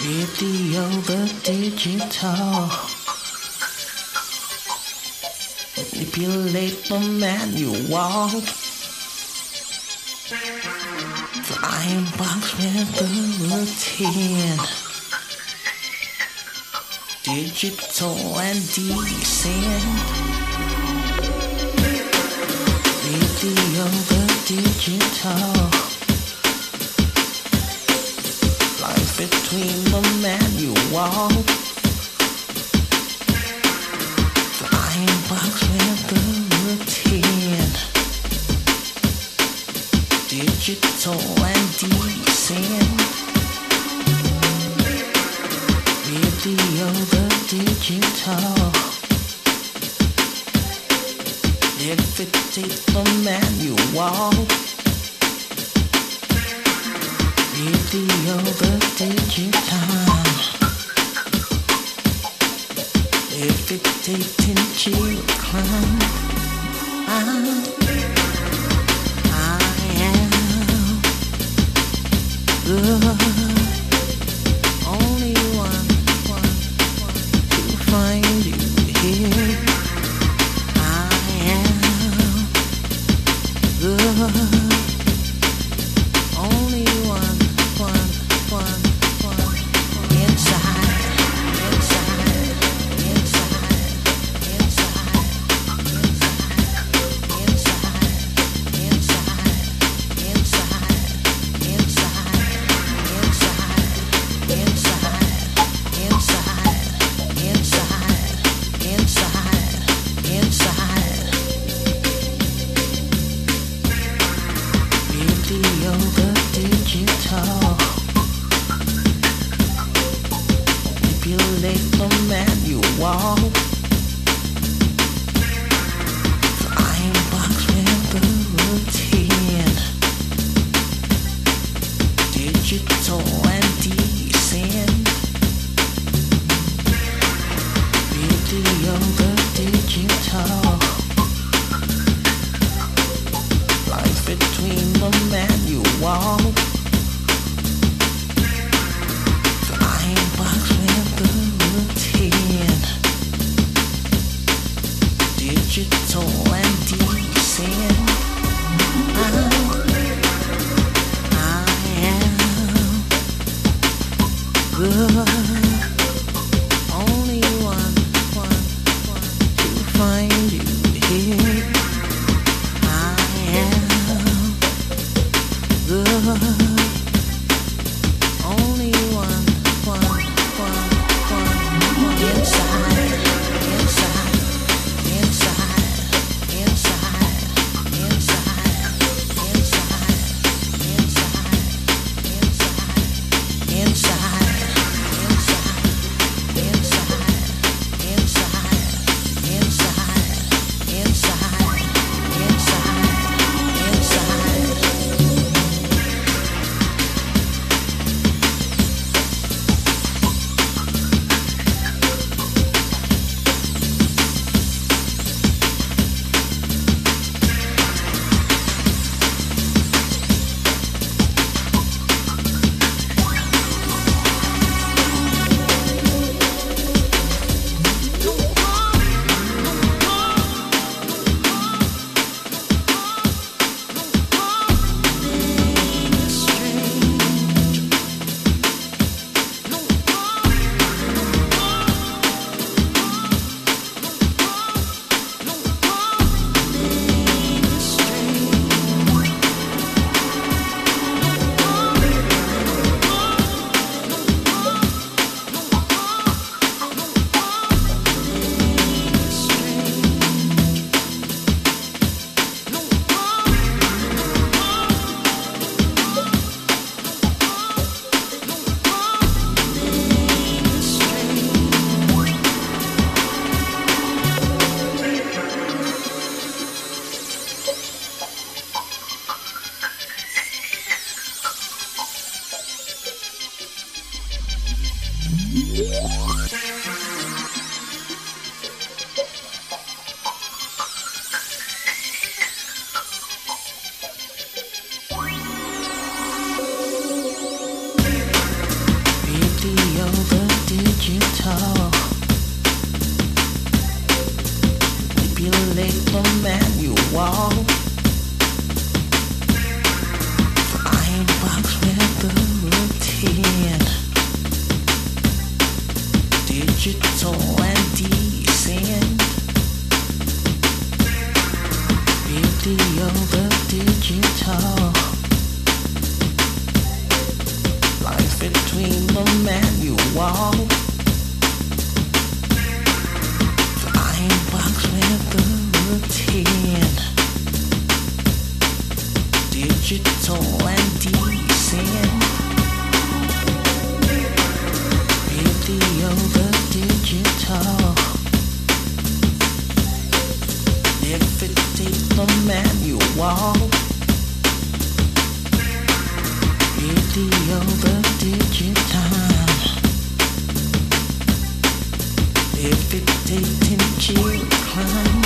Radio the digital. Manipulate the manual. Flying box with the routine. Digital and decent. Radio the digital. Life between the manual. Flying box with the routine. Digital and decent. Radio the digital. If it takes the manual. Radio the digital. If it takes into climb, I am the only one to find you here. I am the only one inside, inside, inside, inside, inside, inside, inside, inside, inside, inside, inside, inside. Radio the digital. Manipulate the manual. Flying box with the routine. Digital and decent. Radio the digital. Life between the manual. Flying box with the routine. Digital and decent. I am the only one to find you here. I am the only one inside, inside, inside, inside, inside, inside, inside, inside, manipulate the manual. Flying box with the routine, digital and decent. Video the digital, life between the manual. Flying box with the routine, digital and decent. Video the digital, if it take the manual. Video the digital, if it take 10 children.